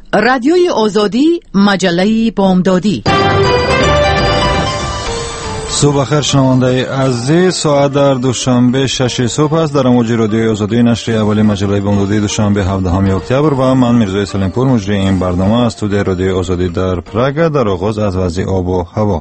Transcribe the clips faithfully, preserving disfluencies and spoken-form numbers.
رادیوی آزادی، مجله بامدادی. صبح بخیر شنونده عزیز، ساعت در دوشنبه شش صبح است. در امواج رادیوی آزادی نشر اولی مجله بامدادی دوشنبه هفدهم اکتبر و من میرزای سلیمپور مجری این برنامه از استودیوی رادیوی آزادی در پراگ. در آغاز از وضع آب و هوا.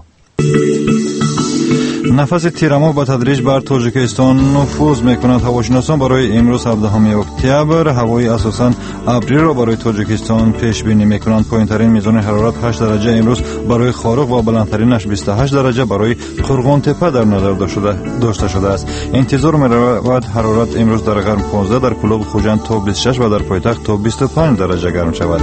نفس تیرماه به تدریج بر تاجیکستان نفوذ میکند. هواشناسان برای امروز هفدهم اکتبر هوای اساساً ابری را برای تاجیکستان پیش بینی میکنند. پایینترین میزان حرارت هشت درجه امروز برای خارق و بلندترینش بیست و هشت درجه برای قرغان تپه در نظر داشته شده است. انتظار میرود حرارت امروز در غرب پانزده، در کلوب خوجند تا بیست و شش و در پایتخت تا بیست و پنج درجه گرم شود.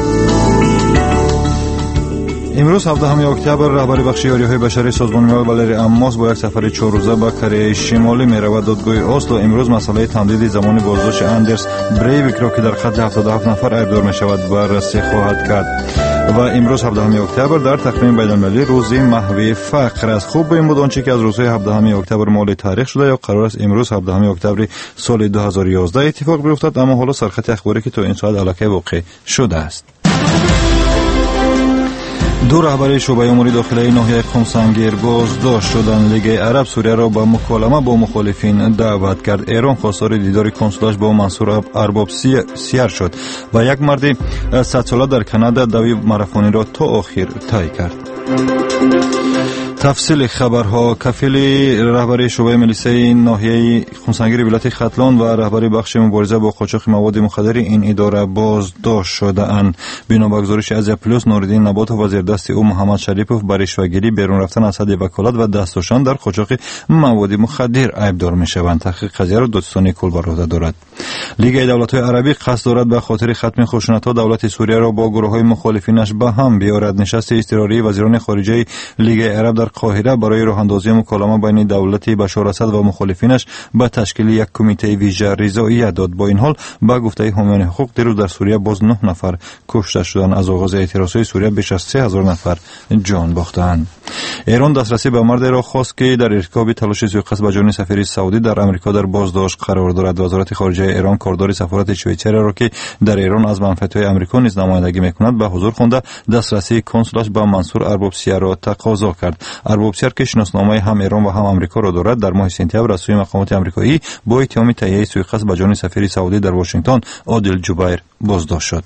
امروز هفدهم اکتبر رهبر بخش یاریهای بشری سازمان ملل والری اماس با یک سفر چهار روزه به کره شمالی میرود. دادگاه اسلو امروز مسئله تمدید زمان بازداشت اندرس بریویک را که در قتل هفتاد و هفت نفر ایبدار می شود بررسی خواهد کرد. و امروز هفدهم اکتبر در تقویم بین المللی روز محو فقر است. خوب به این بود آنچه که از روزهای هفدهم اکتبر مال تاریخ شده یا قرار است امروز هفدهم اکتبر سال دو هزار و یازده اتفاق بیفتد، اما حالا سرخط اخباری که تا این ساعت علاقه واقع شده است. دو رهبر شعبه امور داخلی ناحیه قم سنگیر بازداشت شدند. لیگ عرب سوریه را به مکالمه با مخالفین دعوت کرد. ایران خواستار دیدار کنسولاش با منصور ارباب سیر شد و یک مرد صد ساله در کانادا دوی ماراتونی را تا آخر طی کرد. تفصیل خبرها. کفیل رهبری شعبه ملیسه ناحیه خونسنگیر ولایت ختلان و رهبری بخش مبارزه با قاچاق مواد مخدر این اداره بازداشت شده‌اند. بنا به گزارش از پلوس، نوردین نبات و وزیر دست او محمد شریفوف برای رشوه‌گیری، بیرون رفتن از حد وکالت و دستشان در قاچاق مواد مخدر ایبدار می‌شوند. تحقیق قضیه را دادستانی کل بر عهده دارد. لیگ دولت‌های عربی قصد دارد به خاطر ختم خشونت‌ها دولت سوریه را با گروه‌های مخالفینش به هم بیاورد. نشست اضطراری وزیران خارجه لیگ عرب در قاهره برای راه اندازی مکالمه بین دولت بشار اسد و مخالفینش به تشکیل یک کمیته ویژه رضایت داد. با این حال با گفته حامیان حقوق دیروز در سوریه باز نه نفر کشته شدند. از آغاز اعتراضات سوریه بیش از سه هزار نفر جان باختند. ایران دسترسی به مرد را خواست که در ارتکاب تلاش سوءقصد به جان سفیر سعودی در آمریکا در بازداشت قرار دارد. وزارت خارجه ایران کاردار سفارت شویچریا را که در ایران از منفعت‌های آمریکا نیز نمایندگی می‌کند به حضور خوانده دسترسی کنسولاش به منصور ارباب سیر را تقاضا کرد. ارباب سیر که شناسنامه هم ایران و هم آمریکا را دارد در ماه سپتامبر از سوی مقامات آمریکایی با اتهام تهیه سوءقصد به جان سفیر سعودی در واشنگتن عادل جبیر بازداشت شد.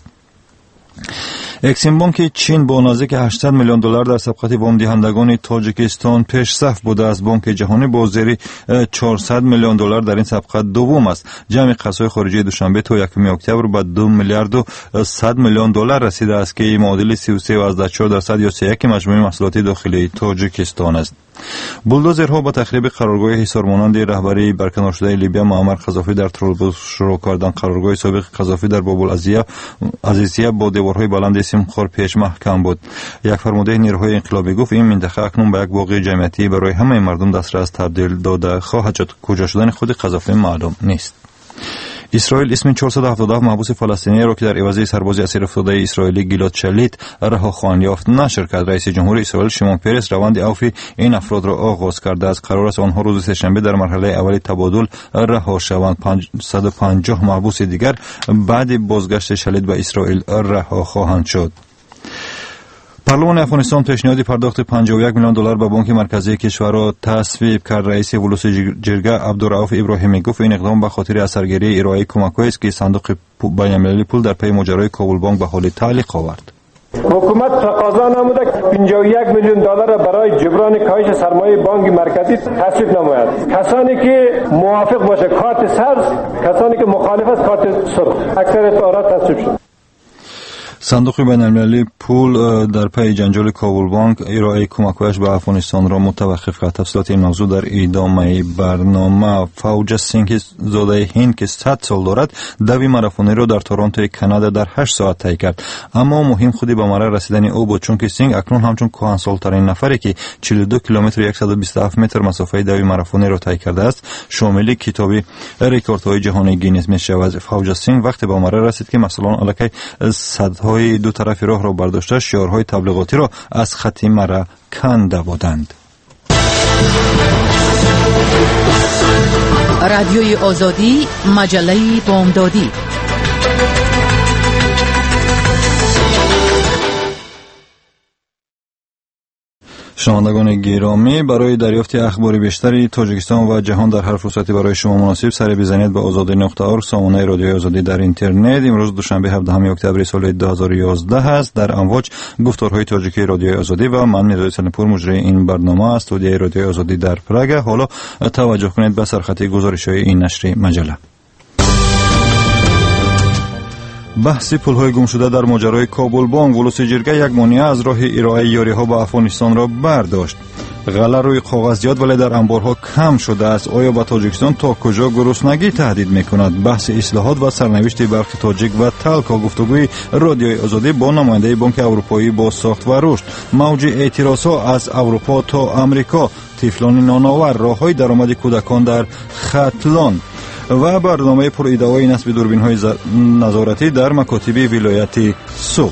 اکسیم بانک چین با نزدیک هشتصد میلیون دلار در سبقت وام دهندگان تاجیکستان پیش صف بوده است. بانک جهانی با زیر چهارصد میلیون دلار در این سبقت دوم است. جمع قرضهای خارجی دوشنبه تا یکم اکتبر به دو میلیارد و صد میلیون دلار رسیده است که معادل سی و سه و چهار درصد یا سی و یک مجموع محصولات داخلی تاجیکستان است. بولدوزرها با تخریب قرارگاه حصار مانند رهبری برکنار شده لیبیا معمر قذافی در طرابلس شروع کردن. قرارگاه سابق قذافی در باب العزیزیه با دیوارهای بلند سیمخوار پیش محکم بود. یک فرمانده نیروهای انقلابی گفت این منطقه اکنون به یک باغ جمعیتی برای همه مردم دسترس تبدیل داده خواهد شد. کجا شدن خود قذافی معلوم نیست. اسرائیل اسم چهارصد و هفتاد و هفت محبوس فلسطینی را که در عوض سرباز اسیر افتاده اسرائیلی گیلاد شلیت رها خواهند یافت نشر کرد. رئیس جمهور اسرائیل شیمون پرس روند عفو این افراد را آغاز کرده است. قرار است آنها روز سه‌شنبه در مرحله اولی تبادل رها شوند. پانصد و پنجاه محبوس دیگر بعد بازگشت شلیت به اسرائیل رها خواهند شد. پارلمان افغانستان پیشنهاد پرداخت پنجاه و یک میلیون دلار به بانک مرکزی کشور را تصویب کرد. رئیس ولوس جرگه عبدالرؤوف ابراهیمی گفت این اقدام به خاطر اثرگیری ارائه کمک‌هایی است که صندوق بین‌المللی پول در پی ماجرای کابل بانک به حال تعلیق آورد. حکومت تقاضا نموده که پنجاه و یک میلیون دلار برای جبران کاهش سرمایه بانک مرکزی تصویب نماید. کسانی که موافق باشه کارت سبز، کسانی که مخالف است کارت سرخ. اکثریت آرا تصویب شد. صندوق بین‌المللی پول در پی جنجال کابل بانک ارائه کمک‌هایش به افغانستان را متوقف کرد. تفصیلات این موضوع در ادامه برنامه. فوجا سینگ زاده هند که صد سال دارد دوی ماراتونی را در تورنتو کانادا در هشت ساعت طی کرد. اما مهم خودی به مرا رسیدن او بود، چون که سینگ اکنون همچون کهنسال‌ترین نفری که چهل و دو کیلومتر و صد و بیست و هفت متر مسافت دوی ماراتونی را طی کرده است شامل کتاب رکوردهای جهانی گینس می‌شود. فوجا سینگ وقتی به مرا رسید که مثلا الکی صدهای دو طرف راه را برداشته شعارهای تبلیغاتی را از خط مرا کنده بودند. رادیوی آزادی، مجله بامدادی. شنوندگان گرامی، برای دریافت اخبار بیشتری تاجیکستان و جهان در هر فرصتی برای شما مناسب سر بزنید به آزادی نقطه اورگ، سامانه رادیوی آزادی در اینترنت. امروز دوشنبه هفدهم اکتبر سال دو هزار و یازده است. در امواج گفتارهای تاجیکی رادیوی آزادی و من میرزا سلمپور مجری این برنامه است. استودیوی رادیوی آزادی در پراگ. حالا توجه کنید به سرخط گزارش‌های این نشر مجله. بحث پول‌های گم شده در ماجرای کابل بانک، ولوسی جرگه یک مانع از راه ارائه یاری‌ها به افغانستان را برداشت. غله روی کاغذ زیاد ولی در انبارها کم شده است. آیا به تاجیکستان تا کجا گرسنگی تهدید می‌کند؟ بحث اصلاحات و سرنوشت برخی تاجیک و تلکا، گفتگوی رادیوی آزادی با نماینده بانک اروپایی با ساخت و رشد، موج اعتراضها از اروپا تا امریکا، طفلان نانآور، راه‌های درآمد کودکان در ختلان و برنامه پر ایده‌های نصب دوربین‌های نظارتی در مکاتب ولایت سوق.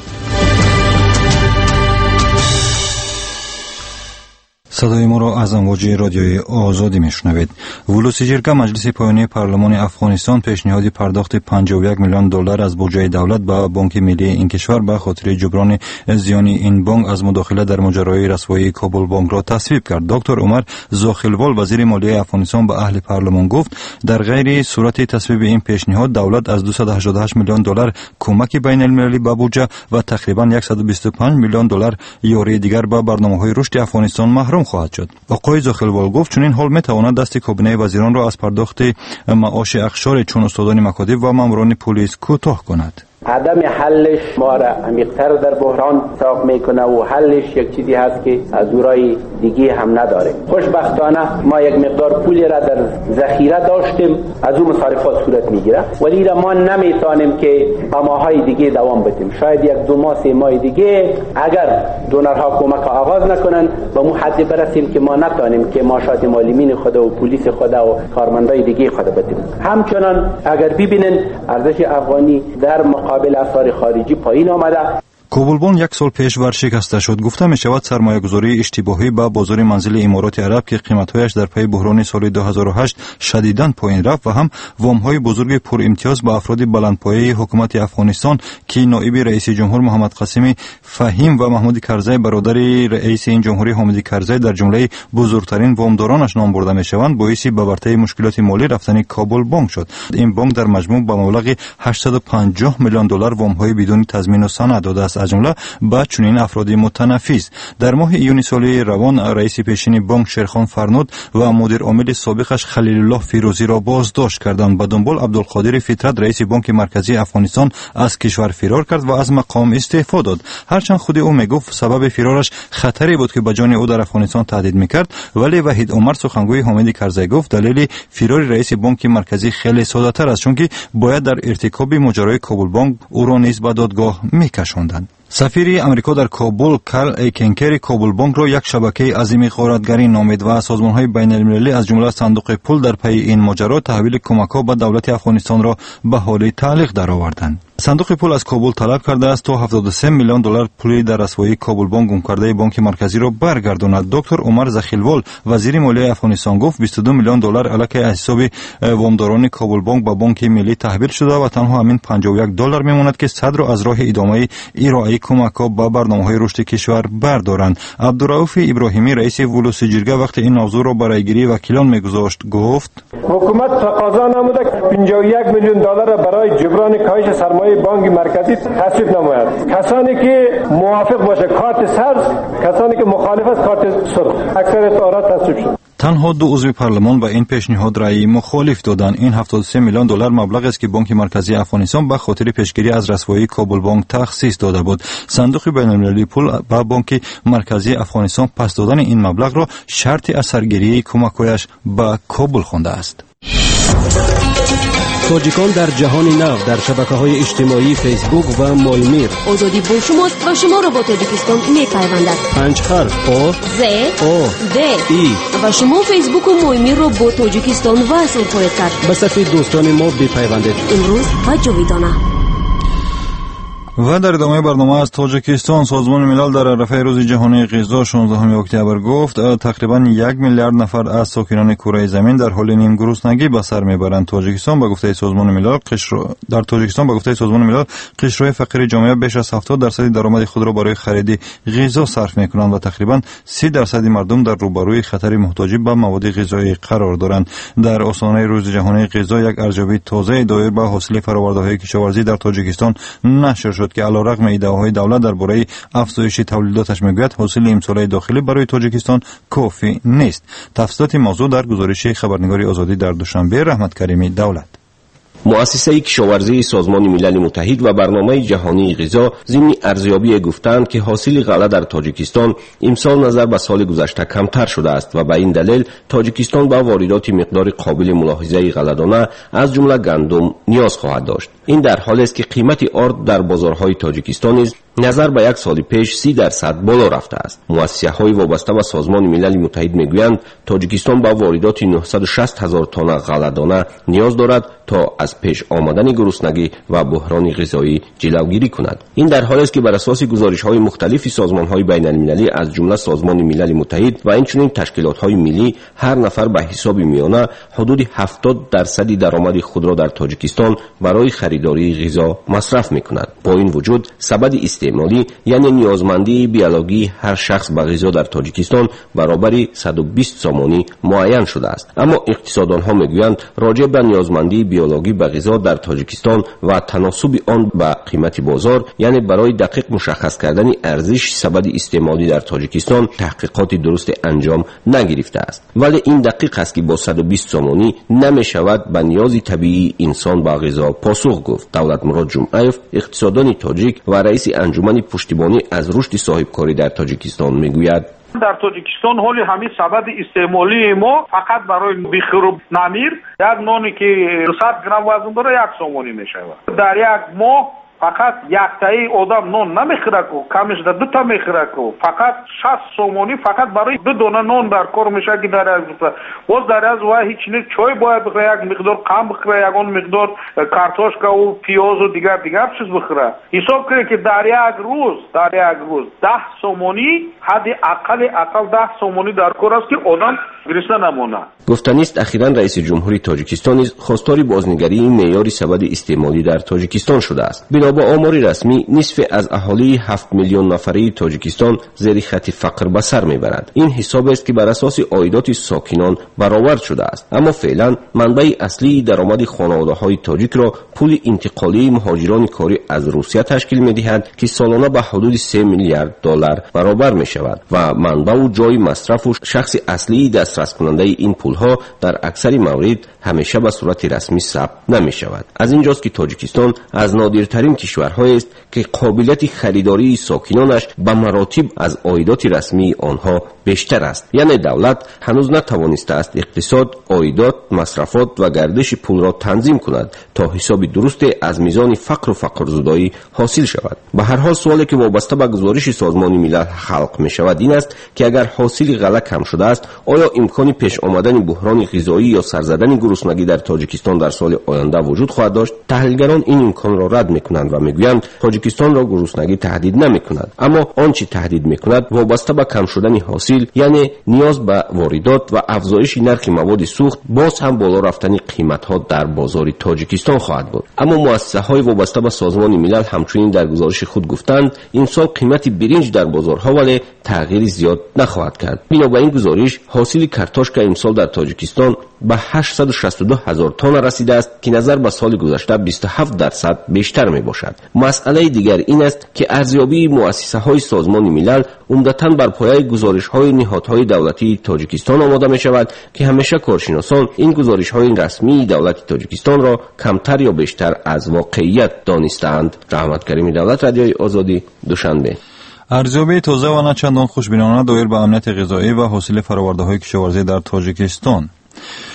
صدای ما را از امواج رادیوی آزادی میشنوید. ولوسی جرگه مجلس پایانی پارلمان افغانستان پیشنهاد پرداخت پنجاه و یک میلیون دلار از بودجه دولت به بانک ملی این کشور به خاطر جبران زیان این بانک از مداخله در ماجرای رسوایی کابل بانک را تصویب کرد. دکتر عمر زاخیلوال وزیر مالیه افغانستان به اهل پارلمان گفت در غیر صورت تصویب این پیشنهاد دولت از دویست و هشتاد و هشت میلیون دلار کمک بین المللی به بودجه و تقریبا صد و بیست و پنج میلیون دلار یاری دیگر به برنامه‌های رشد افغانستان محروم خواهد شد. آقای زاخیلوال گفت چنین حال میتواند دست کابینه وزیران را از پرداخت معاش اخشار چون استادان مکاتب و ماموران پلیس کوتاه کند. عدم حلش ما را عمیق‌تر در بحران ساق میکنه و حلش یک چیزی هست که از اورای دیگه هم نداره. خوشبختانه ما یک مقدار پولی را در ذخیره داشتیم، از اون مصارفات صورت میگیره، ولی را ما نمیتونیم که با ماهای دیگه دوام بدیم. شاید یک دو ماه سه ماه دیگه اگر دونرها کمک آغاز نکنن به مو حد برسیم که ما نتونیم که معاشات معلمین خود و پلیس خود و کارمندای دیگه خود بدیم. همچنان اگر ببینن ارزش افغانی در مقابل افراد خارجی پایین آمده. کابل بانک یک سال پیش ورشکسته شد. گفته می شود سرمایه گذاری اشتباهی با بازار منزل امارات عرب که قیمت‌هایش در پی بحران سال دو هزار و هشت شدیداً پایین رفت و هم وام‌های بزرگ پر امتیاز با افراد بلندپایه حکومت افغانستان که نایب رئیس جمهور محمد قاسم فهیم و محمود کرزی برادر رئیس این جمهوری حامد کرزی در جمله بزرگترین وامدارانش نام برده می شوند باعث به ورطه مشکلات مالی رفتن کابل بانک شد. این بانک در مجموع با مبلغ هشتصد و پنجاه میلیون دلار وام‌های بدون تضمین و سند داده است، از جمله با چنین افراد متنفذ. در ماه یونیو سال روان رئیس پیشین بانک شیرخان فرنود و مدیر عامل سابقش خلیل الله فیروزی را بازداشت کردند. به دنبال عبدالقادر فطرت رئیس بانک مرکزی افغانستان از کشور فرار کرد و از مقام استعفا داد. هرچند خود او میگفت سبب فرارش خطری بود که به جان او در افغانستان تهدید میکرد، ولی وحید عمر سخنگوی حامد کرزی گفت دلیل فرار رئیس بانک مرکزی خیلی ساده تر است، چون که باید در ارتکاب ماجرای کابل بانک او را نیز به دادگاه میکشاندند. سفیر امریکا در کابل کارل ایکنکری کابل بانک را یک شبکه عظیم غارتگری نامید و سازمان‌های بین‌المللی از جمله صندوق پول در پی این ماجرا تحویل کمک‌ها به دولت افغانستان را به حال تعلیق درآوردند. صندوق پول از کابل طلب کرده است تا هفتاد و سه میلیون دلار پولی در رسوایی کابل بانک گم کرده بانک مرکزی را برگرداند. دکتر عمر زاخیلوال وزیر مالیه افغانستان گفت بیست و دو میلیون دلار علیه حساب وامداران کابل بانک به بانک ملی تحویل شده و تنها همین پنجاه و یک دلار میماند که صدر از راه ادامه ارائه کمک‌ها به برنامه‌های رشد کشور بردارند. عبدالرؤوف ابراهیمی رئیس ولوسی جرگه وقتی این موضوع را برای گیری وکیلان میگذاشت گفت حکومت تقاضا نموده که پنجاه و یک میلیون دلار برای جبران کاهش سرمایه بانک مرکزی تصویب نماید. کسانی که موافق باشه کارت سبز، کسانی که مخالف است کارت سرخ. اکثریت آرا تصویب شد. تنها دو عضو پارلمان به این پیشنهاد رأی مخالف دادند. این هفتاد و سه میلیون دلار مبلغ است که بانک مرکزی افغانستان به خاطر پیشگیری از رسوایی کابل بانک تخصیص داده بود. صندوق بین‌المللی پول به بانک مرکزی افغانستان پس دادن این مبلغ را شرط از سرگیری کمک‌هایش به کابل خوانده است. تاجیکان در جهان نو در شبکه‌های اجتماعی فیسبوک و مایمیر. آزادی با شماست و شما را با تاجیکستان می‌پیوندد. پنج حرف آ ز آ د ای و شما فیسبوک و مایمیر را با تاجیکستان وصل خواهید کرد. به صفحه دوستان ما بپیوندید. امروز و جاویدانه. و در ادامه برنامه از تاجیکستان، سازمان ملل در عرفه روز جهانی غذا شانزدهم اکتبر گفت تقریبا یک میلیارد نفر از ساکنان کره زمین در حال نیم گرسنگی به سر میبرند. تاجیکستان به گفته سازمان ملل قشر در تاجیکستان به گفته سازمان ملل قشرهای فقیر جامعه بیش از هفتاد درصد درآمد خود را برای خرید غذا صرف میکنند و تقریبا سی درصد مردم در روبروی خطر محتاجی به مواد غذایی قرار دارند. در آستانه روز جهانی غذا یک ارزیابی تازه دایر به حاصل فرآورده‌های کشاورزی در تاجیکستان نشر شد که علیرغم ایده‌های دولت درباره افزایش تولیداتش میگوید حاصل امسال داخلی برای تاجیکستان کافی نیست. تفصیلات موضوع در گزارش خبرنگاری آزادی در دوشنبه رحمت کریمی دولت. مؤسسه کشاورزی سازمان ملل متحد و برنامه جهانی غذا ضمن ارزیابی گفتند که حاصل غله در تاجیکستان امسال نظر به سال گذشته کمتر شده است و به این دلیل تاجیکستان با واردات مقدار قابل ملاحظه غله‌دانه از جمله گندم نیاز خواهد داشت. این در حالی است که قیمت آرد در بازارهای تاجیکستان نیز نظر به یک سال پیش سی درصد بالا رفته است. مؤسسه‌های وابسته به سازمان ملل متحد میگویند تاجیکستان با واردات نهصد و شصت هزار تن غله‌دانه نیاز دارد تا از پیش آمدن گرسنگی و بحران غذایی جلوگیری کند. این در حالی است که بر اساس گزارش‌های مختلف سازمان‌های بین‌المللی از جمله سازمان ملل متحد و اینچنین تشکیلات‌های ملی هر نفر به حساب میانه حدود هفتاد درصد درآمد خود را در تاجیکستان برای خریداری غذا مصرف می‌کند. با این وجود سبد استعمالی یعنی نیازمندی بیولوژی هر شخص به غذا در تاجیکستان برابر صد و بیست سومانی معین شده است. اما اقتصاددان‌ها میگویند راجع به نیازمندی بیولوژی به غذا در تاجیکستان و تناسب آن با قیمت بازار یعنی برای دقیق مشخص کردن ارزش سبد استعمالی در تاجیکستان تحقیقات درست انجام نگرفته است. ولی این دقیق است که با صد و بیست سومانی نمی شود به نیاز طبیعی انسان به غذا پاسخ گفت. دولت مراد جمعیف اقتصاددان تاجیک و رئیس انجمن پشتیبانی از رشد صاحبکاری در تاجیکستان میگوید در تاجیکستان حالی همین سبد استعمالی ما فقط برای بخروب نمیر یک نانی که صد گرم وزن داره یک سومانی میشود. در یک ماه فقط یک تایی آدم نان نمیخوره کو کمش در دو تا میخوره کو فقط شصت سومانی فقط برای دو دانه نان در کار میشه که در از باز در از و هیچ نه چای باید بخوره یک مقدار قم بخوره یک اون مقدار کارتوشکا و پیاز و دیگر دیگر چیز بخوره. حساب کنه که در یک روز در یک روز ده سومانی حد اقل اقل ده سومانی در کار است که آدم گرسنه نمونه. گفتنیست اخیراً رئیس جمهوری تاجیکستان نیز خواستار بازنگری معیار سبد استعمالی در تاجیکستان شده است. با آمار رسمی نصف از اهالی هفت میلیون نفری تاجیکستان زیر خط فقر به سر میبرند. این حساب است که بر اساس عایدات ساکنان برآورد شده است. اما فعلا منبع اصلی درآمد خانواده‌های تاجیک را پول انتقالی مهاجران کاری از روسیه تشکیل می‌دهد که سالانه به حدود سه میلیارد دلار برابر می‌شود و منبع و جای مصرف و شخص اصلی دسترس کننده این پول‌ها در اکثر موارد همیشه به صورت رسمی ثبت نمی‌شود. از اینجاست که تاجیکستان از نادرترین کشورهایی است که قابلیت خریداری ساکنانش به مراتب از عایدات رسمی آنها بیشتر است. یعنی دولت هنوز نتوانسته است اقتصاد، عایدات، مصرفات و گردش پول را تنظیم کند تا حساب درست از میزان فقر و فقرزدایی حاصل شود. به هر حال سوالی که وابسته به گزارش سازمان ملل خلق می شود این است که اگر حاصل غله کم شده است آیا امکان پیش آمدن بحران غذایی یا سرزدن گرسنگی در تاجیکستان در سال آینده وجود خواهد داشت؟ تحلیلگران این امکان را رد میکنند و میگویند تاجیکستان را گرسنگی تهدید نمیکند، اما آنچه تهدید میکند وابسته به کم شدن حاصل یعنی نیاز به واردات و افزایش نرخ مواد سوخت باز هم بالا رفتن قیمت‌ها در بازار تاجیکستان خواهد بود. اما مؤسسه‌های وابسته به سازمان ملل همچنین در گزارش خود گفتند این سال قیمت برنج در بازارها ولی تغییر زیاد نخواهد کرد. بنابراین گزارش حاصل کارتوشکا امسال در تاجیکستان به هشتصد و شصت و دو هزار تن رسیده است که نظر به سال گذشته بیست و هفت درصد بیشتر می باشد. مسئله دیگر این است که ارزیابی مؤسسه‌های سازمان ملل عمدتاً بر پایه گزارش‌های نهادهای دولتی تاجیکستان آماده می شود که همیشه کارشناسان این گزارش‌های رسمی دولت تاجیکستان را کمتر یا بیشتر از واقعیت دانستند. رحمت کریمی دولت رادیوی آزادی دوشنبه. ارزیابی تازه و نه چندان خوشبینانه دایر به امنیت غذایی و حاصل فرآورده‌های کشاورزی در تاجیکستان.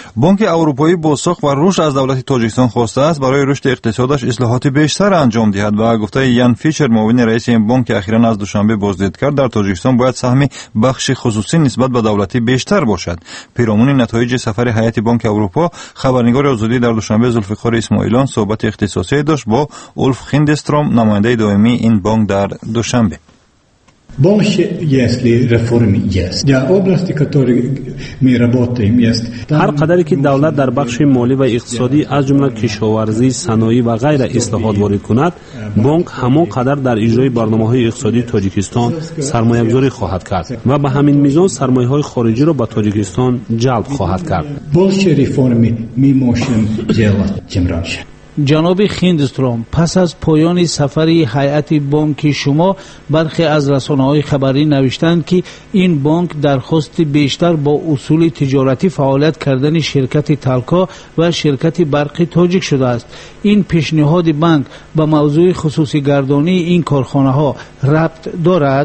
بانک اروپایی با ساخت و رشد از دولت تاجیکستان خواسته است برای رشد اقتصادش اصلاحات بیشتر انجام دهد و گفته یان فیشر معاون رئیس این بانک که اخیراً از دوشنبه بازدید کرد در تاجیکستان باید سهم بخش خصوصی نسبت به دولتی بیشتر باشد. پیرامون نتایج سفر هیئت بانک اروپا، خبرنگار آزادی در دوشنبه ذوالفقار اسماعیلیان صحبت اختصاصی داشت با اولف خیندستروم نماینده دائمی این بانک در دوشنبه. Больше, если реформы есть. Для области, которые мы работаем, есть. هر قدری که دولت در بخش مالی و اقتصادی از جمله کشاورزی، صنایع و غیره اصلاحات وارد کند، بانک همان قدر در اجرای برنامه‌های اقتصادی تاجیکستان سرمایه‌گذاری خواهد کرد و به همین میزان سرمایه‌های خارجی را به تاجیکستان جلب خواهد کرد. Больше реформы мы можем делать, чем раньше. جناب خیندستروم، پس از پایان سفری هیئت بانک شما برخی از رسانه‌های خبری نوشتند که این بانک درخواست بیشتر با اصول تجارتی فعالیت کردن شرکت تالکا و شرکت برق تاجیک شده است. این پیشنهاد بانک به موضوع خصوصی گردانی این کارخانه ها ربط دارد؟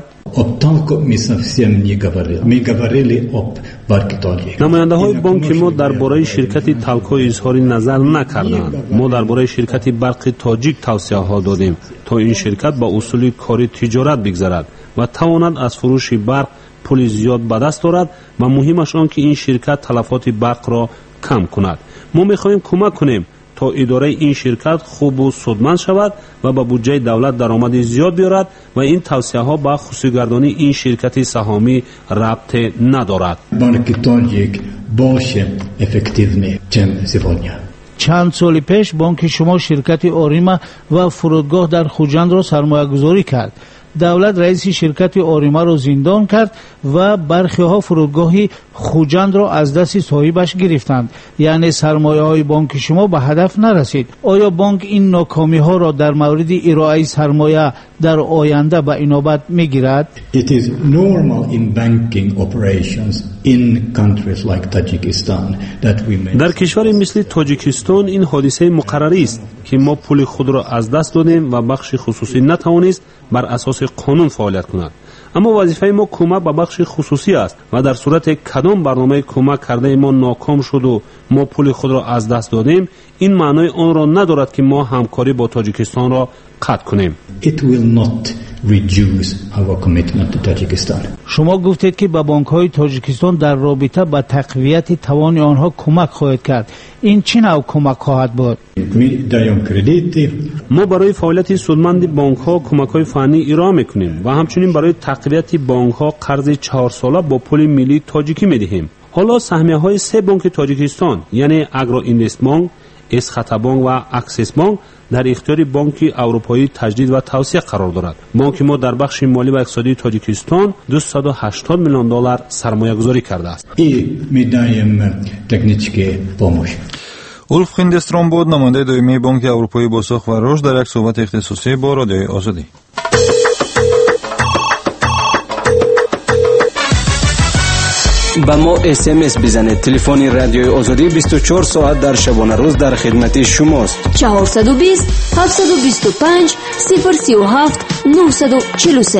نماینده های بانک ما درباره شرکت تالکا اظهار نظر نکردند. ما درباره شرکت برق تاجیک توصیه ها دادیم تا این شرکت با اصول کاری تجارت بگذرد و تواند از فروش برق پول زیاد به دست دارد و مهمش آن که این شرکت تلفات برق را کم کند. ما می‌خواهیم کمک کنیم تا اداره این شرکت خوب و سودمند شود و به بودجه دولت درآمد زیاد بیارد و این توصیه ها با خصوصی‌گردانی این شرکت سهامی ربط ندارد. بانک تاجیک باشه افکتیونی چم سیفونیا. چند سال پیش بانک شما شرکت آریما و فرودگاه در خوجند را سرمایه گذاری کرد. دولت رئیس شرکت آریما را زندان کرد و برخی ها فرودگاهی خوجند را از دست صاحبش گرفتند. یعنی سرمایه های بانک شما به هدف نرسید. آیا بانک این ناکامی ها را در مورد ارائه سرمایه در آینده به اینابت میگیرد؟ It is normal in banking operations in countries like Tajikistan that we may. در کشوری مثل تاجیکستان این حادثه مقرری است که ما پول خود را از دست دادیم و بخش خصوصی نتوانست بر اساس قانون فعالیت کند. اما وظیفه ما کمک به بخش خصوصی است و در صورت کدام برنامه کمک کرده ما ناکام شد و ما پول خود را از دست دادیم، این معنای آن را ندارد که ما همکاری با تاجیکستان را قطع کنیم. It will not reduce our commitment to Tajikistan. شما گفتید که به بانک‌های تاجیکستان در رابطه با تقویت توان آنها کمک خواهد کرد. این چه نوع کمک خواهد بود؟ ما برای فعالیت سودمند بانک‌ها کمک‌های فنی ارائه می‌کنیم و همچنین برای تقویت بانک‌ها قرض چهار ساله با پول ملی تاجیکی می‌دهیم. حالا سهمیه‌های سه بانک تاجیکستان یعنی اگرو اینوست بانک، اسخطه بانک و اکسیس بانک در اختیار بانک اروپایی تجدید و توسعه قرار دارد. بانک ما در بخش مالی و اقتصادی تاجیکستان دویست و هشتاد میلیون دلار سرمایه گذاری کرده است. اولف خیندستروم بود نماینده دائمی بانک اروپایی با ساخت و رشد در یک صحبت اختصاصی با رادیوی آزادی. با ما اس ام اس بزنید. تلفن رادیوی آزادی بیست و چهار ساعت در شبانه روز در خدمت شماست. چهارصد و بیست هفتصد و بیست و پنج صفر سی و هفت نهصد و چهل و سه.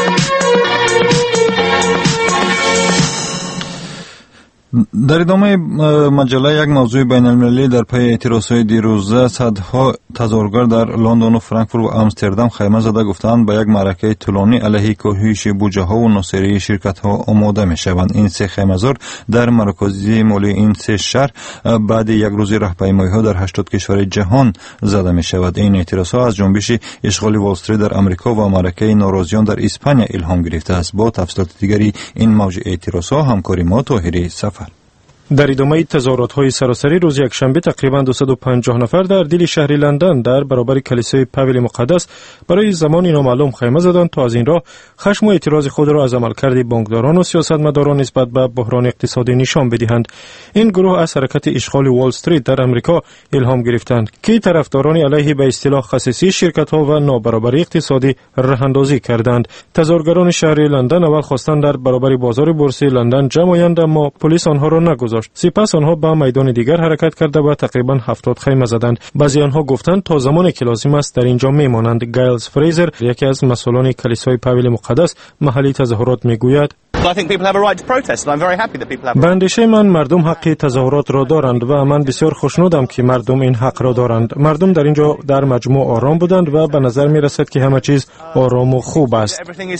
در ادامه مجله یک موضوع بین المللی در پی اعتراضهای دیروزه صدها تظاهرگر در لندن و فرانکفورت و آمستردام خیمه زده گفتند به یک معرکه طولانی علیه کاهش بودجه ها و ناصری شرکت ها آماده می شوند. این سه خیمه‌زار در مرکزی مالی این سه شهر بعد یک روز راهپیمایی ها در هشتاد کشور جهان زده می شود. این اعتراض ها از جنبش اشغال وال استریت در امریکا و معرکه ناراضیان در اسپانیا الهام گرفته است. با تفصیلات دیگری این موضوع اعتراض ها همکاری ما طاهری سفر. در ادامه تظاهرات‌های سراسری روز یکشنبه تقریباً دویست و پنجاه نفر در دل شهر لندن در برابر کلیسای پاول مقدس برای زمانی نامعلوم خیمه زدند تا از این راه خشم و اعتراض خود را از عملکرد بانکداران و سیاستمداران نسبت به بحران اقتصادی نشان بدهند. این گروه از حرکت اشغال وال استریت در امریکا الهام گرفتند که طرفداران علیه به اصطلاح خصیصی شرکت‌ها و نابرابری اقتصادی راه‌اندازی کردند. تظاهرگران شهر لندن اول خواستند در برابر بازار بورسی لندن جمع آیند، اما پلیس آنها را نگذاشت. سپس آنها به میدان دیگر حرکت کرده و تقریبا هفتاد خیمه زدند. بعضی آنها گفتند تا زمانی که لازم است در اینجا میمانند. گایلز فریزر یکی از مسئولان کلیسای پاول مقدس محلی تظاهرات میگوید به اندیشه من مردم حق تظاهرات را دارند و من بسیار خوشنودم که مردم این حق را دارند. مردم در اینجا در مجموع آرام بودند و به نظر می رسد که همه چیز آرام و خوب است.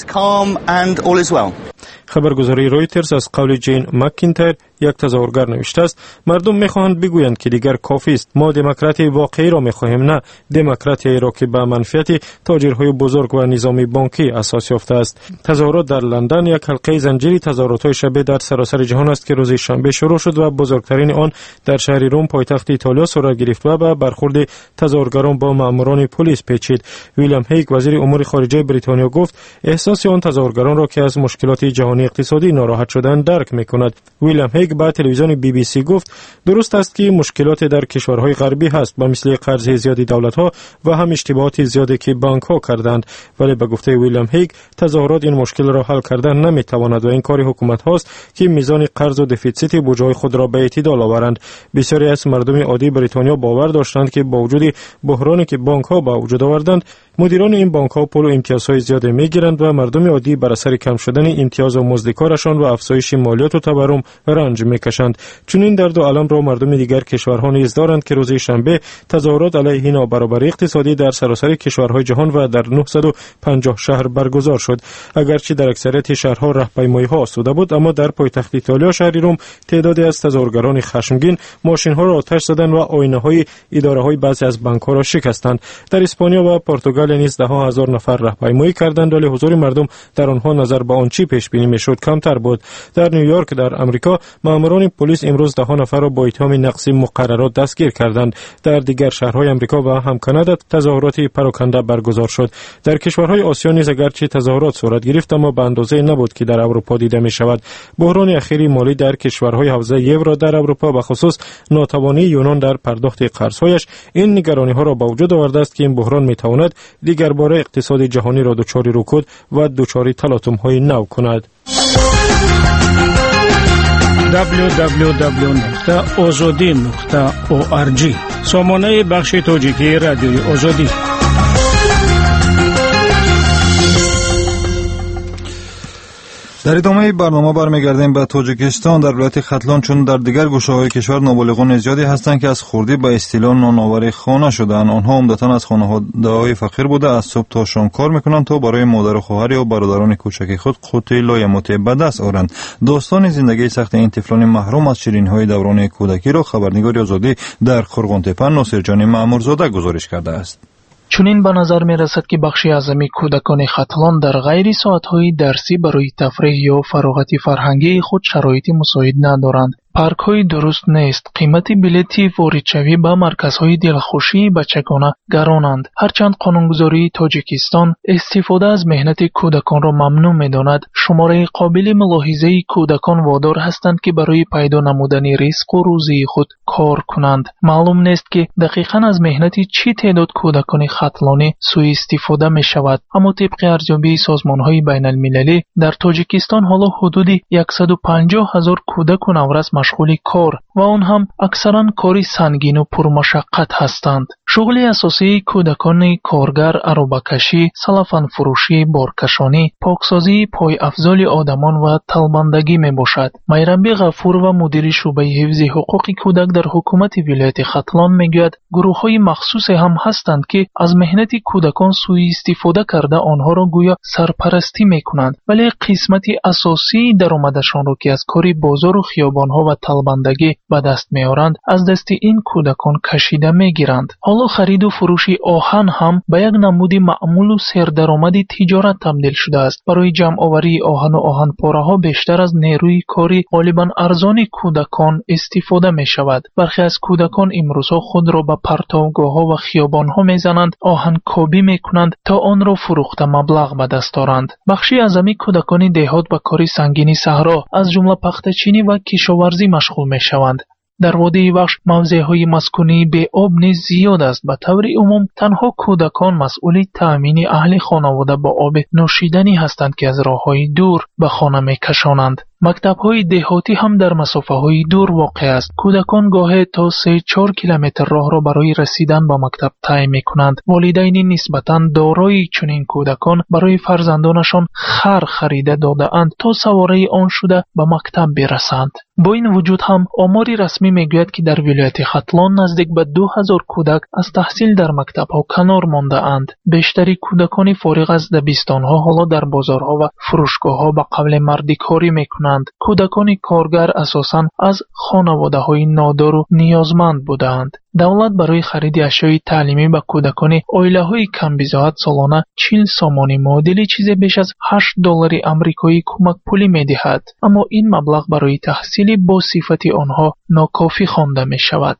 خبرگزاری رویترز از قول جین مکینتایر یک تظاهرگر نوشته است مردم میخواهند بگویند که دیگر کافی است، ما دموکراسی واقعی را میخواهیم، نه دموکراسی را که به منفعت تاجرهای بزرگ و نظام بانکی اساس یافته است. تظاهرات در لندن یک حلقه زنجیری تظاهرات‌های شبه در سراسر جهان است که روز شنبه شروع شد و بزرگترین آن در شهر روم پایتخت ایتالیا صورت گرفت و به برخورد تظاهرگران با ماموران پلیس پیچید. ویلیام هیگ وزیر امور خارجه بریتانیا گفت احساس آن تظاهرگران را که از مشکلات جهانی اقتصادی ناراحت شدند درک میکند. ویلیام هیگ با تلویزیون بی بی سی گفت درست است که مشکلات در کشورهای غربی هست با مثل قرض زیادی دولت‌ها و هم اشتباهات زیادی که بانک‌ها کردند، ولی به گفته ویلیام هیگ تظاهرات این مشکل را حل کردن نمیتواند و این کار حکومت هاست که میزان قرض و دفیسیت بودجه خود را به اعتدال آورند. بسیاری از مردم عادی بریتانیا باور داشتند که با وجود بحرانی که بانک‌ها به وجود آوردند مدیران این بانک‌ها پول و امتیازهای زیاد میگیرند و مردم عادی بر اثر کم شدن امتیاز و مزد کارشان و افزایش مالیات و تورم رنج میکشند. چنین درد و الم را مردم دیگر کشورها نیز دارند که روز شنبه تظاهرات علیه نابرابری اقتصادی در سراسر کشورهای جهان و در نهصد و پنجاه شهر برگزار شد. اگرچه در اکثریت شهرها راهپیمایی‌ها آسوده بود، اما در پایتخت ایتالیا شهر روم تعدادی از تظاهرگران خشمگین ماشین‌ها را آتش زدند و آینه‌های اداره‌های بعضی از بانک‌ها را شکستند. در اسپانیا و پرتغال نیز ده ها هزار نفر راهپیمایی کردند، ولی حضور مردم در آنها نظر به آنچه پیش بینی می‌شد کمتر بود. در نیویورک در آمریکا ماموران پلیس امروز ده ها نفر را با اتهام نقض مقررات دستگیر کردند. در دیگر شهرهای آمریکا و هم کانادا تظاهرات پراکنده برگزار شد. در کشورهای آسیا نیز اگرچه تظاهرات صورت گرفت، اما به اندازه نبود که در اروپا دیده می شود. بحران اخیری مالی در کشورهای حوزه یورو در اروپا به خصوص ناتوانی یونان در پرداخت قرض‌هایش این نگرانی‌ها را به وجود آورده است که این بحران می‌تواند دیگر باره اقتصاد جهانی را دچار رکود و دچار تلاطم‌های نو کند. دبلیو دبلیو دبلیو نقطه آزادی نقطه او آر جی سامانه بخش تاجیکی رادیوی آزادی. در ادامه برنامه برمیگردیم به تاجیکستان. در ولایت ختلان چون در دیگر گوشه‌های کشور نابالغان زیادی هستند که از خوردی به اصطلاح نانآور خانه شدند. آنها عمدتاً از خانواده‌های فقیر بوده از صبح تا شام کار میکنند تا برای مادر و خواهر یا برادران کوچک خود قوت لایماتی به دست آورند. داستان زندگی سخت این طفلان محروم از شیرینی‌های دوران کودکی را خبرنگار آزادی در قرغن‌تپه ناصرجان مأمورزاده گزارش کرده است. چنین به نظر می رسد که بخشی اعظمی کودکان ختلان در غیر ساعت‌های درسی برای تفریح یا فراغت فرهنگی خود شرایطی مساعد ندارند. پارک های درست نیست. قیمت بلیطی واردشوی به مرکزهای دلخوشی بچگانه گرانند. هرچند قانونگذاری تاجیکستان استفاده از مهنت کودکان را ممنوع می‌داند، شماره قابل ملاحظه کودکان وادار هستند که برای پیدا نمودن رزق و روزی خود کار کنند. معلوم نیست که دقیقاً از مهنت چی تعداد کودکان ختلانی سوء استفاده می شود، اما طبق ارزیابی سازمان‌های بین‌المللی در تاجیکستان حالا حدود صد و پنجاه هزار کودک و نورس مشغول کار و آن هم اکثرا کاری سنگین و پرمشقت هستند. شغل اساسی کودکان کارگر عربه‌کشی، سلفن فروشی، بارکشانی، پاکسازی پای افضل آدمان و طلبندگی می باشد. میرنبی غفور و مدیر شعبه حفظ حقوق کودک در حکومت ولایت ختلان میگوید گروه‌های مخصوص هم هستند که از مهنت کودکان سوء استفاده کرده آنها را گویا سرپرستی میکنند، ولی قسمتی اساسی درآمدشان را که از کاری بازار و خیابان‌ها و طلبندگی به دست میارند از دست این کودکان کشیده میگیرند. حالا خرید و فروش آهن هم به یک نمود معمول و سردرآمد تجارت تبدیل شده است. برای جمع آوری آهن و آهن پاره ها بیشتر از نیروی کاری غالبا ارزان کودکان استفاده می شود. برخی از کودکان امروزها خود را به پرتوگاه ها و خیابان ها میزنند، آهن کابی می کنند تا آن را فروخته مبلغ به دست آورند. بخشی اعظمی کودکان دهات به کاری سنگینی صحرا از جمله پخته‌چینی و کشاورزی مشغول می شوند. در وادی بخش موضع‌های مسکونی به آب نیز زیاد است. به طور عموم تنها کودکان مسئول تأمین اهل خانواده با آب نوشیدنی هستند که از راه‌های دور به خانه می‌کشانند. مکتب‌های دهاتی هم در مسافه‌های دور واقع است. کودکان گاهی تا سه چهار کیلومتر راه را برای رسیدن به مکتب طی می‌کنند. والدین نسبتاً دارای چنین کودکان برای فرزندانشان خر خریده داده‌اند تا سواره آن شده به مکتب برسند. با این وجود هم آماری رسمی میگوید که در ولایت ختلان نزدیک به دو هزار کودک از تحصیل در مکتب‌ها کنار مانده اند. بیشتری کودکان فارغ از دبستان‌ها حالا در بازارها و فروشگاه‌ها به قبل مردی کاری می‌کنند. کودکان کارگر اساساً از خانواده‌های نادار و نیازمند بودند. دولت برای خرید اشیای تعلیمی به کودکان عائله‌های کم بضاعت سالانه چهل سامانی معادل چیزی بیش از هشت دلار آمریکایی کمک پولی می‌دهد، اما این مبلغ برای تحصیل با صفت آنها ناکافی خوانده می‌شود.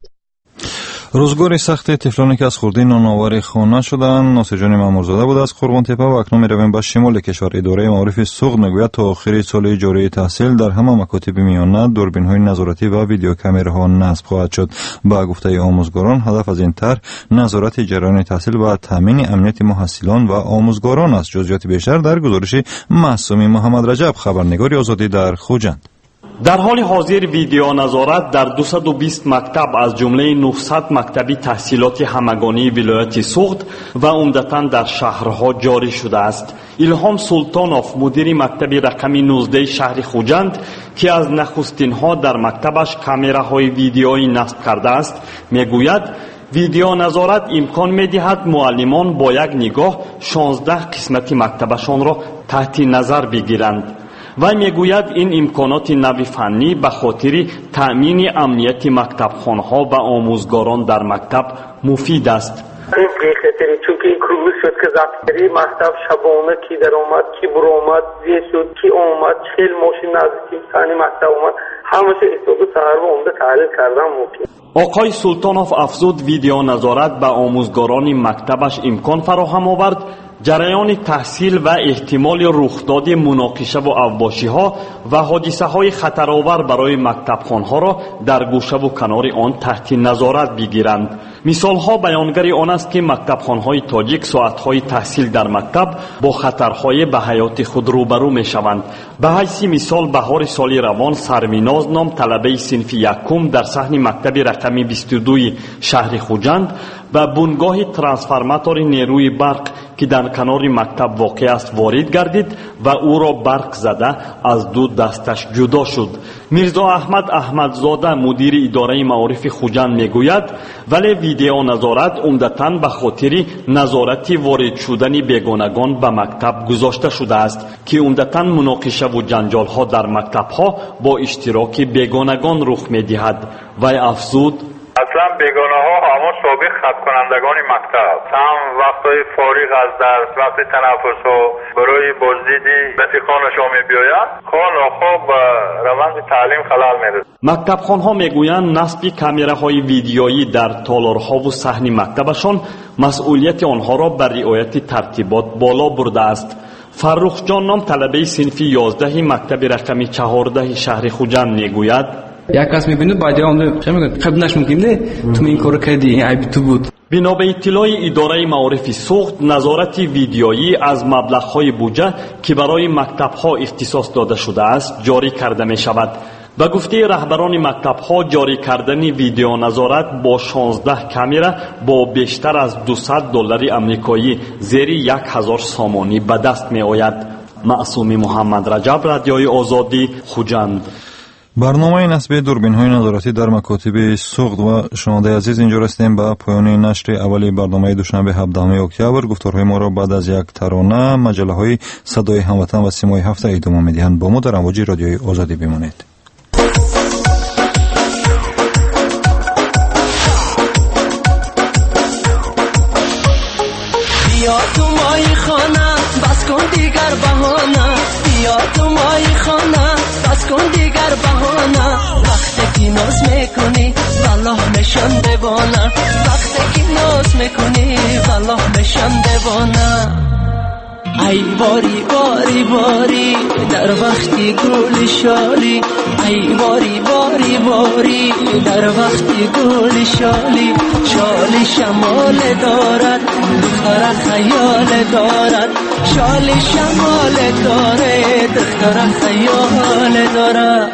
روزگار سخت طفلانی که از خوردن نانآور خانه شدند. ناصر جان مامورزاده بود از قربانتپه و اکنون می‌رویم به شمال کشور. اداره معارف سوغد میگوید تا آخر سال جاری تحصیل در همه مکاتب میانه دوربین‌های نظارتی و ویدیو کامراها نصب خواهد شد. با گفته آموزگاران هدف از این طرح نظارت جریان تحصیل و تامین امنیت محصلان و آموزگاران است. جزئیات بیشتر در گزارش معصومی محمد رجب، خبرنگار آزادی در خوجند. در حال حاضر ویدیو نظارت در دویست و بیست مکتب از جمله نهصد مکتبی تحصیلات همگانی ولایت سوغد و عمدتاً در شهرها جاری شده است. الهام سلطانوف مدیر مکتب رقم نوزده شهر خوجند که از نخستین ها در مکتبش کامراهای ویدیویی نصب کرده است میگوید ویدیو نظارت امکان می‌دهد معلمان با یک نگاه شانزده قسمت مکتبشان را تحت نظر بگیرند. و میگوید این امکانات نو فنی به خاطر تأمین امنیت مکتبخانه‌ها و آموزگاران در مکتب مفید است. این خاطری چون که این کروز شد که زبطری مکتب شبانه کی در آمد کی بر آمد زیه شد کی آمد چهل ماشین نزدیکی ثانی مکتب آمد همه چه حساب سهر و عمده تحلیل کردن ممکن. آقای سلطانوف افزود ویدیو نظارت به آموزگاران مکتبش امکان فراهم آورد جریان تحصیل و احتمال رخداد مناقشه و اوباشی ها و حادثه های خطرآور برای مکتبخانه را در گوشه و کنار آن تحت نظارت بگیرند. مثال ها بیانگر آن است که مکتبخانه های تاجیک ساعت های تحصیل در مکتب با خطرهای به حیات خود روبرو می شوند. به حیث مثال بهار سال روان سرمیناز نام طلبه صنف یکم در صحن مکتب رقم بیست و دو شهر خوجند و بنگاه ترانسفورماتور نیروی برق که در کنار مکتب واقع است وارد گردید و او را برق زده از دو دستش جدا شد. میرزا احمد احمدزاده مدیر اداره معارف خوجند میگوید ولی ویدیو نظارت عمدتاً به خاطر نظارت وارد شدن بیگانگان به مکتب گذاشته شده است که عمدتاً مناقشه و جنجال ها در مکتب ها با اشتراک بیگانگان رخ میدهد. و افزود اصلا بیگانه ها همه سابق خط کنندگان مکتب هم وقتای فارغ از درس وقت تنفس ها برای بازدیدی به خانشان می بیاید خان و خواب روند تعلیم خلال می رسد. مکتب خان ها می گویند نصب کامراهای ویدیویی در تالارها و صحن مکتبشان مسئولیت آنها را بر رعایت ترتیبات بالا برده است. فرخ جان نام طلبه صنف یازده مکتب رقم چهارده شهر خوجند می گوید یک کس میبینه بعد اون چه میگه خب نش ممکنه تو این کارو کردی این عیب تو بود. بنا به اطلاع اداره معارف سوغد نظارت ویدیویی از مبلغ‌های بودجه که برای مکتب‌ها اختصاص داده شده است جاری کرده می شود. به گفته رهبران مکتب‌ها جاری کردن ویدیو نظارت با شانزده کامرا با بیشتر از دویست دلار آمریکایی زیر یک هزار سامانی به دست می آید. معصومی محمد رجب، رادیوی آزادی، خوجند. برنامه نصب دوربین‌های نظارتی در مکاتب سوغد و شنونده عزیز اینجا رسیدیم به پایان نشر اولی برنامه دوشنبه هفدهم اکتبر. گفتارهای ما را بعد از یک ترانه مجله‌های صدای هموطن و سیمای هفته ادامه می‌دهند. با ما در امواج رادیوی آزادی بمانید. بیا تو مای خانه بس کن دیگر بهانه بیا تو مای خانه بس کن دیگر بهانه وقتی که ناز میکنی والله نشان دیوانه وقتی که ناز میکنی والله نشان دیوانه ای باری باری باری در وقتی گل شالی ای باری باری باری در وقتی گل شالی شالی شمال دارد دختر خیال دارد شالی شمال دارد دختر خیال نداره.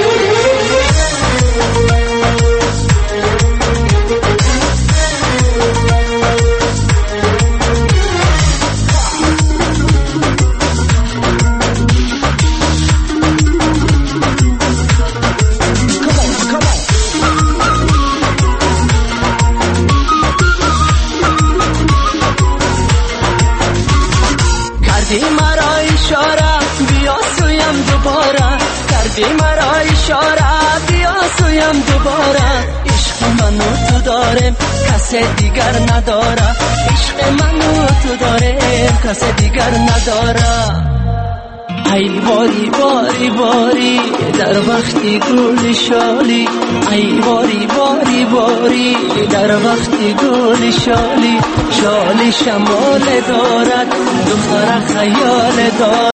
کردی مرا اشاره بیا سویم دوباره، کردی مرا اشاره بیا سویم دوباره. عشق منو تو دارم کس دیگر نداره، عشق منو تو دارم کس دیگر نداره. ای باری باری باری در وقتی گل شالی، ای باری باری باری در وقتی گل شالی. شالی شمال دارد دختر خیال دارد.